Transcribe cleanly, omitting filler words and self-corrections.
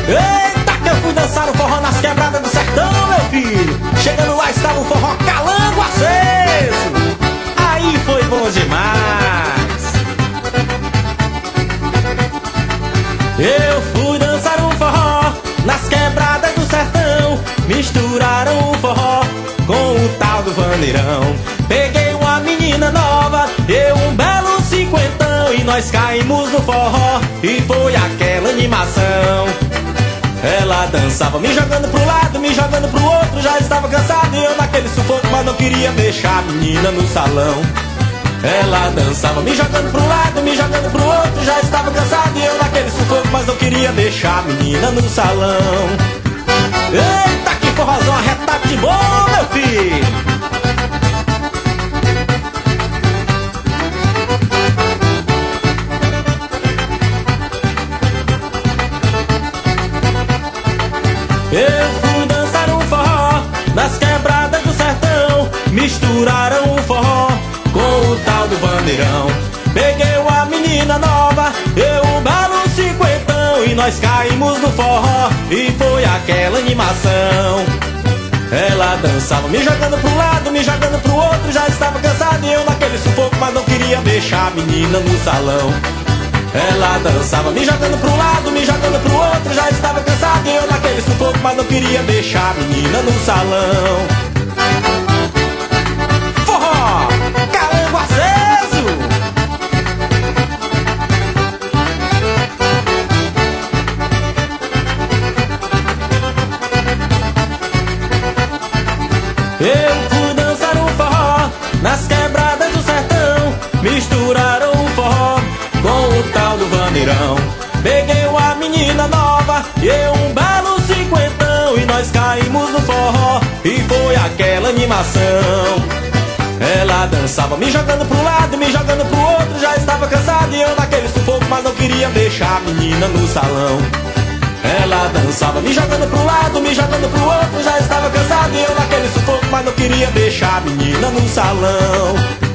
Eita, que eu fui dançar o forró nas quebradas do sertão, meu filho. Chegando lá estava o forró calango aceso. Aí foi bom demais. Eu fui dançar um forró nas quebradas do sertão. Misturaram o forró com o tal do vaneirão. Peguei uma menina nova, eu um belo cinquentão, e nós caímos no forró e foi aquela animação. Ela dançava me jogando pro lado, me jogando pro outro. Já estava cansado e eu naquele sufoco, mas não queria deixar a menina no salão. Ela dançava me jogando pro lado, me jogando pro outro. Já estava cansado e eu naquele sufoco, mas não queria deixar a menina no salão. Eita, que forrozão arretado de bom, meu filho. Eu fui dançar um forró nas quebradas do sertão. Misturaram o forró com o tal do bandeirão. Peguei uma menina nova, eu um belo cinquentão, e nós caímos no forró e foi aquela animação. Ela dançava me jogando pro lado, me jogando pro outro. Já estava cansado e eu naquele sufoco, mas não queria deixar a menina no salão. Ela dançava me jogando pro lado, me jogando pro outro. Já estava cansado e eu naquele sufoco, mas não queria deixar a menina no salão. Forró, calango aceso. Eu fui dançar um forró nas quebradas do sertão. Misturaram o forró com o tal do vaneirão. Peguei uma menina nova, eu um belo cinquentão, e nós caímos no forró e foi aquela animação. Ela dançava me jogando pro lado, me jogando pro outro. Já estava cansado e eu naquele sufoco, mas não queria deixar a menina no salão. Ela dançava me jogando pro lado, me jogando pro outro. Já estava cansado e eu naquele sufoco, mas não queria deixar a menina no salão.